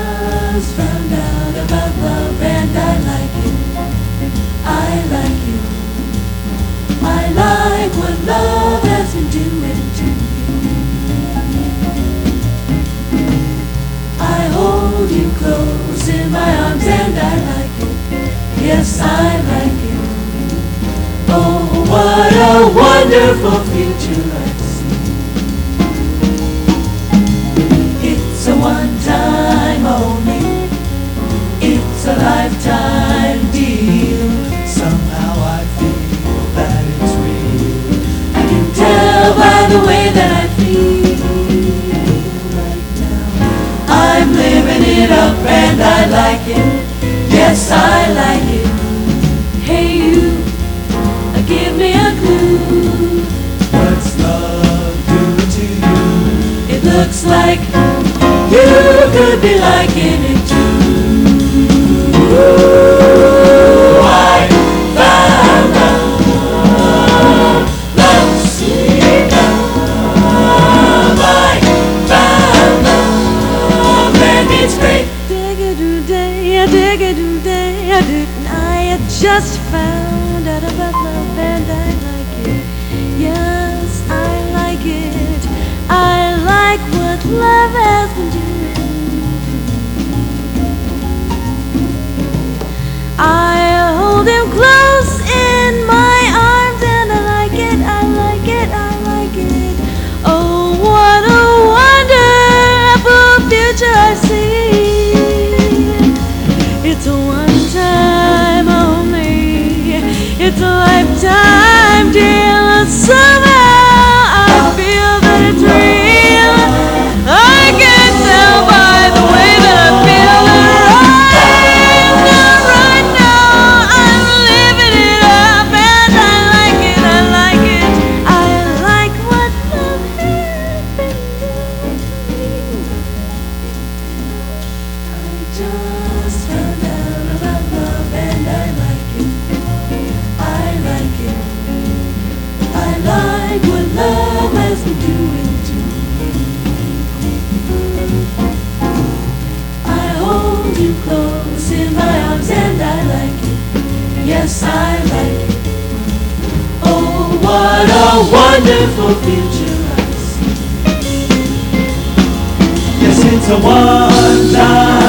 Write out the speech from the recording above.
just found out about love and I like it. I like it. I like what love has been doing to me. I hold you close in my arms and I like it. Yes, I like it. Oh, what a wonderful future I see. It's a one-time only. It's a lifetime deal. Somehow I feel that it's real. I can tell by the way that I feel right now. I'm living it up and I like it. Yes, I like it. Hey you, give me a clue. What's love do to you? It looks like you could be liking it too. I found love, love, sweet love. I found love and it's great. Dig-a-doo-day, dig-a-doo-day, I just found out about love and I like it. Yes, I like it. I like what love has been doing. I hold him close in my arms and I like it, I like it, I like it. Oh, what a wonderful future I see. It's a one-time only. It's a lifetime deal. Somehow I feel that it's real. I can tell by the way that I feel it right now. I'm living it up and I like it, I like it. I like what love has been doing to me. I just found out about love and I like it. I like it. I like what love has been doing to me. I hold you close in my arms and I like it. Yes, I like it. Oh, what a wonderful future I see. Yes, it's a one-time